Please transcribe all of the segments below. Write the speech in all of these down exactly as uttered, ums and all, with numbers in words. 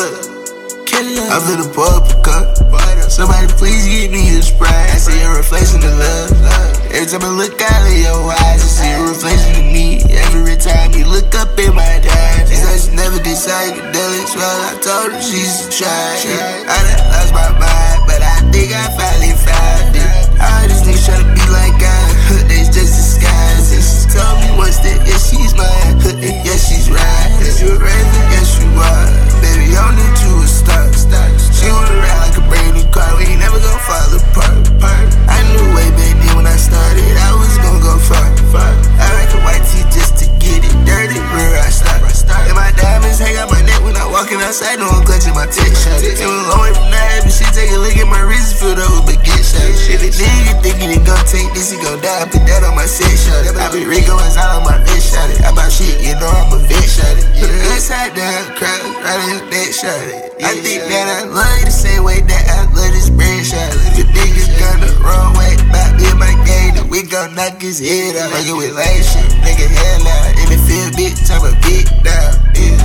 Look, I'm in the pub cup. Somebody please give me a Sprite. I see a reflection of love. Every time I look out of your eyes, I see a reflection of me. Every time you look up in my eyes, she said she never did psychedelics. Well, I told her she's a try. I done lost my mind, but I think I finally found it. All these niggas tryna be like God, they just disguise. And she told me once that, yeah, she's mine. Yeah, she's right. You a raven, yes you are. Baby, I need you a star. She wanna ride like a brand new car. We ain't never gon' fall apart. I knew way back then when I started, I was gon' go far. I like a white tee just to get it dirty. Where I start. And my diamonds hang out my neck when I walking outside. No, I'm clutching my tech shot. And we long way from that, but she take a look at my wrist, filled up with baguette shots. If a nigga thinking he gon' take this, he gon' die. I put that on my set shot. I be Rico and all on my vet shot. I bought shit, you know I'm a vet shot. Put her upside down, crowd, right in the neck shot. I think that I love you the same way that I love this bread shot. If a nigga's gone the wrong way, back in my game, then we gon' knock his head out. Fuckin' with lame shit, nigga hell out. And it feel big, time a big down.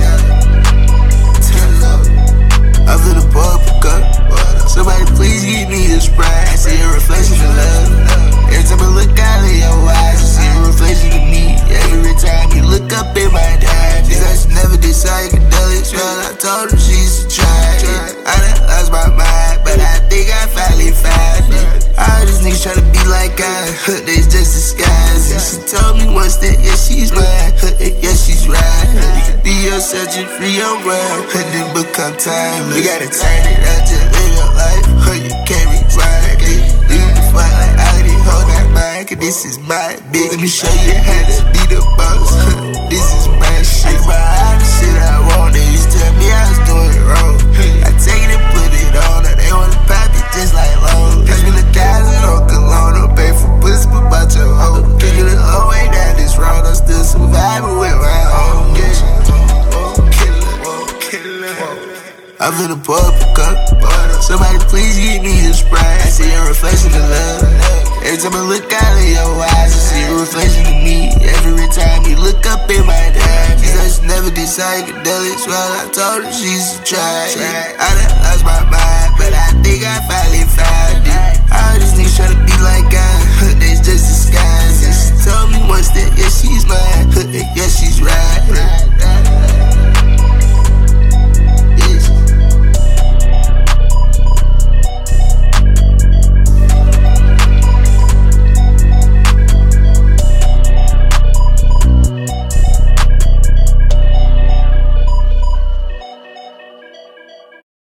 I'm in the pub cup. Somebody please give me a Sprite. I see a reflection of love. Every time I look out of your eyes, I see a reflection of me. Every time you look up in my eyes, she said she never did psychedelics. Well, I told her she's a try. I done lost my mind, but I think I finally found it. All these niggas tryna be like God, they just disguise. And she told me once that, yeah, she's mine. Yeah, she's right. You can be yourself, just free your mind, and then become timeless. You gotta turn it up, just live your life, or you can't rewind it. Leave the fuck like I didn't hold that mind, cause this is my bitch. Let me show you how to be the boss. This is my shit. But I the shit I want. They used to tell me I was doing it wrong. I take it and put it on. Now they wanna pop it just like low. I spend a thousand on cologne. Don't pay for pussy, but about your hoe. Can't get a long way down this road. I'm still surviving with my own. I'm in the pub cup. Somebody please give me a Sprite. I see a reflection of love. Every time I look out of your eyes, I see a reflection of me. Every time you look up in my eyes, she said she never did psychedelics. Well, I told her she's a try. I done lost my mind, but I think I finally found it. All these niggas tryna be like God, they just disguise. And she told me once that, yeah, she's mine. Yeah, she's right.